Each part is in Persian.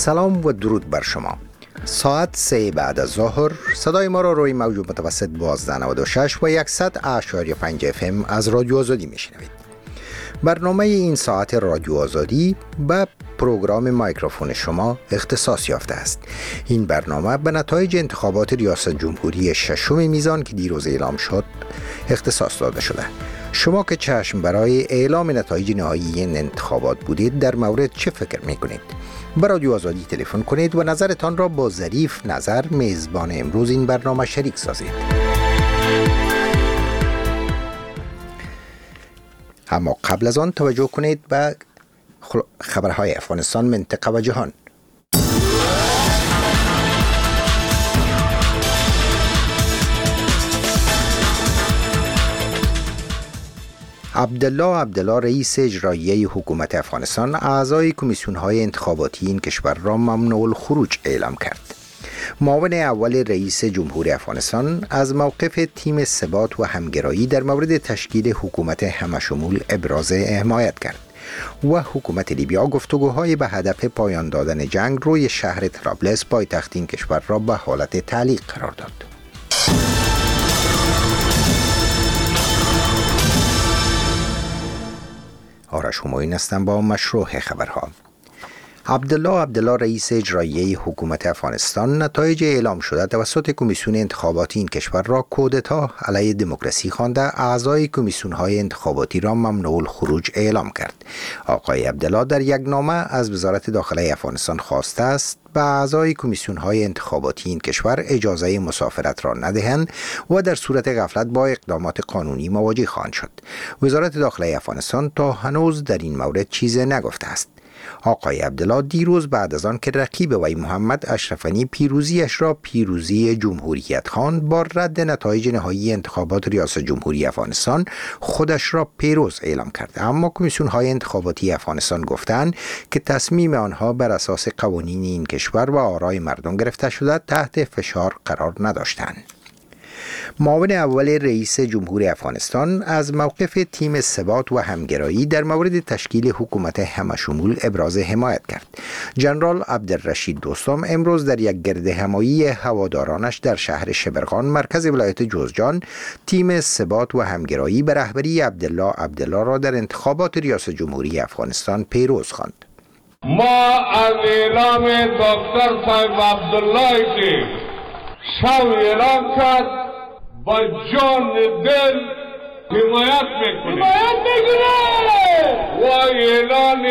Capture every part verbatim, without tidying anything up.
سلام و درود بر شما. ساعت سه بعد از ظهر صدای ما را روی موج متوسط دوازده نود و شش و صد اشاری پنج اف ام از رادیو آزادی میشنوید. برنامه این ساعت رادیو آزادی به پروگرام مایکروفون شما اختصاص یافته است. این برنامه به نتایج انتخابات ریاست جمهوری ششم میزان که دیروز اعلام شد اختصاص داده شده. شما که چشم برای اعلام نتایج نهایی این انتخابات بودید، در مورد چه فکر میکنید؟ به رادیو آزادی تلفن کنید و نظرتان را با ظریف نظر میزبان امروز این برنامه شریک سازید. اما قبل از آن توجه کنید به خبرهای افغانستان، منطقه و جهان. عبدالله عبدالله رئیس اجرایی حکومت افغانستان اعضای کمیسیون‌های انتخاباتی این کشور را ممنوع الخروج اعلام کرد. معاون اول رئیس جمهور افغانستان از موقف تیم ثبات و همگرایی در مورد تشکیل حکومت همشمول ابراز حمایت کرد و حکومت لیبیا گفتگوهای به هدف پایان دادن جنگ روی شهر طرابلس پایتخت این کشور را به حالت تعلیق قرار داد. آرش همایون هستم با مشروع خبرها. عبدالله عبدالله رئیس اجرایی حکومت افغانستان نتایج اعلام شده توسط کمیسیون انتخاباتی این کشور را کودتا علیه دموکراسی خوانده اعضای کمیسیون‌های انتخاباتی را ممنوع الخروج اعلام کرد. آقای عبدالله در یک نامه از وزارت داخله افغانستان خواسته است به اعضای کمیسیون‌های انتخاباتی این کشور اجازه مسافرت را ندهند و در صورت غفلت با اقدامات قانونی مواجه خواهند شد. وزارت داخله افغانستان تا هنوز در این مورد چیزی نگفته است. آقای عبدالله دیروز بعد از آن که رقیب وی محمد اشرف غنی پیروزیش را پیروزی جمهوریت خواند، با رد نتایج نهایی انتخابات ریاست جمهوری افغانستان خودش را پیروز اعلام کرد. اما کمیسیون های انتخاباتی افغانستان گفتند که تصمیم آنها بر اساس قوانین این کشور و آرای مردم گرفته شده تحت فشار قرار نداشتند. معاون اول رئیس جمهور افغانستان از موقف تیم ثبات و همگرایی در مورد تشکیل حکومت همشمول ابراز حمایت کرد. جنرال عبدالرشید دوستم امروز در یک گرد همایی هوادارانش در شهر شبرغان مرکز ولایت جوزجان تیم ثبات و همگرایی به رهبری عبدالله عبدالله را در انتخابات ریاست جمهوری افغانستان پیروز خواند. ما از اعلام دکتر صاحب عبدالله که شو اعلام کرد با جان دل حمایت میکنیم حمایت میکنیم و اعلان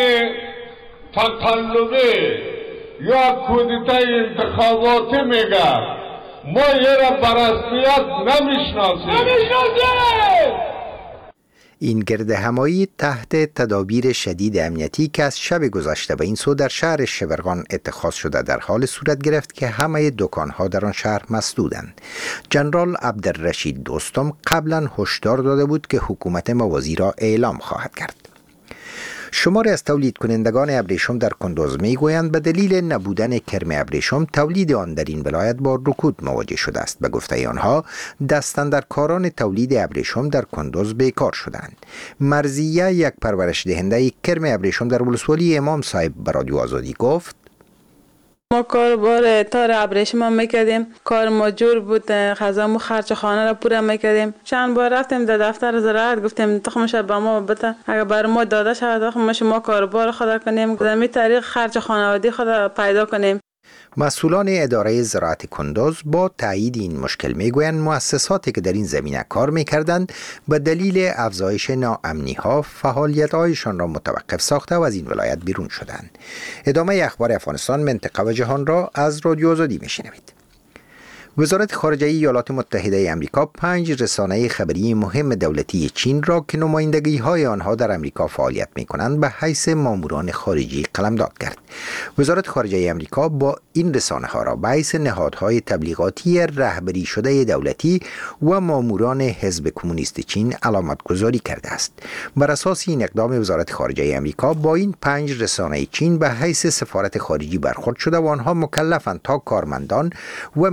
تقلبی یا کودتای انتخاباتی میگه ما یه را برسمیت نمیشناسیم نمیشناسیم. این گرد همایی تحت تدابیر شدید امنیتی که از شب گذشته به این سو در شهر شبرغان اتخاذ شده در حال صورت گرفت که همه دکانها در آن شهر مسدودند. جنرال عبدالرشید دوستم قبلا هشدار داده بود که حکومت موازی را اعلام خواهد کرد. شماری از تولید کنندگان ابریشم در کندوز میگویند به دلیل نبودن کرم ابریشم تولید آن در این ولایت با رکود مواجه شده است. به گفته آنها دستاندرکاران تولید ابریشم در کندوز بیکار شدند. مرزیه یک پرورش دهنده کرم ابریشم در ولسوالی امام صاحب به رادیو آزادی گفت: ما کاربار تار ابریشم هم میکردیم، کار ما جور بود، غذامو خرج خانه را پورا میکردیم. چند بار رفتیم در دفتر زراعت گفتیم تخمش به ما بده، اگر بر ما داده شود تخمش ما کاربار خود کنیم، در این طریق خرج خانوادگی خود پیدا کنیم. مسئولان اداره زراعت کندوز با تایید این مشکل میگویند مؤسساتی که در این زمینه کار میکردند به دلیل افزایش ناامنی ها فعالیت هایشان را متوقف ساخته و از این ولایت بیرون شدند. ادامه اخبار افغانستان، منطقه و جهان را از رادیو آزادی میشنوید. وزارت خارجه ایالات متحده آمریکا پنج رسانه خبری مهم دولتی چین را که نمایندگی‌های آنها در آمریکا فعالیت می‌کنند به حیث ماموران خارجی قلمداد کرد. وزارت خارجه آمریکا با این رسانه‌ها را به حیث نهادهای تبلیغاتی رهبری شده دولتی و ماموران حزب کمونیست چین علامت گذاری کرده است. بر اساس این اقدام وزارت خارجه آمریکا با این پنج رسانه چین به حیث سفارت خارجی برخورد شده و آنها مکلفند تا کارمندان و ملکیت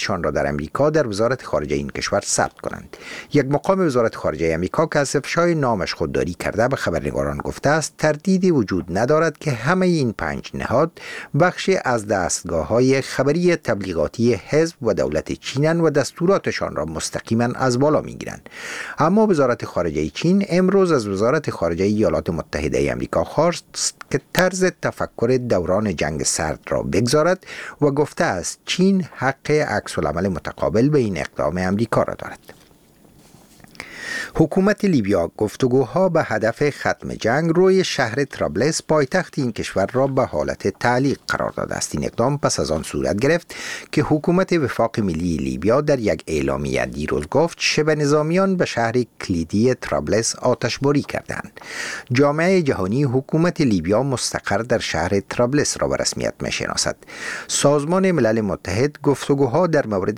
خودشان را در امریکا در وزارت خارجه این کشور ثبت کنند. یک مقام وزارت خارجه امریکا که از افشای نامش خودداری کرده به خبرنگاران گفته است تردیدی وجود ندارد که همه این پنج نهاد بخشی از دستگاه‌های خبری تبلیغاتی حزب و دولت چینند و دستوراتشان را مستقیما از بالا می‌گیرند. اما وزارت خارجه چین امروز از وزارت خارجه ایالات متحده آمریکا خواست که طرز تفکر دوران جنگ سرد را بگذارد و گفته است چین حق عکس العمل متقابل به این اقدام امریکا را دارد. حکومت لیبیا گفتگوها به هدف ختم جنگ روی شهر طرابلس پایتخت این کشور را به حالت تعلیق قرار داده است. این اقدام پس از آن صورت گرفت که حکومت وفاق ملی لیبیا در یک اعلامیه دیروز گفت شبه نظامیان به شهر کلیدی طرابلس آتشباری کردند. جامعه جهانی حکومت لیبیا مستقر در شهر طرابلس را به رسمیت می‌شناسد. سازمان ملل متحد گفتگوها در مورد